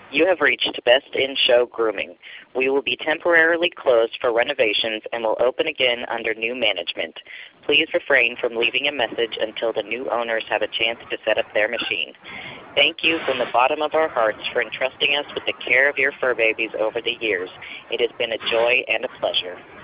You have reached Best in Show Grooming. We will be temporarily closed for renovations and will open again under new management. Please refrain from leaving a message until the new owners have a chance to set up their machine. Thank you from the bottom of our hearts for entrusting us with the care of your fur babies over the years. It has been a joy and a pleasure.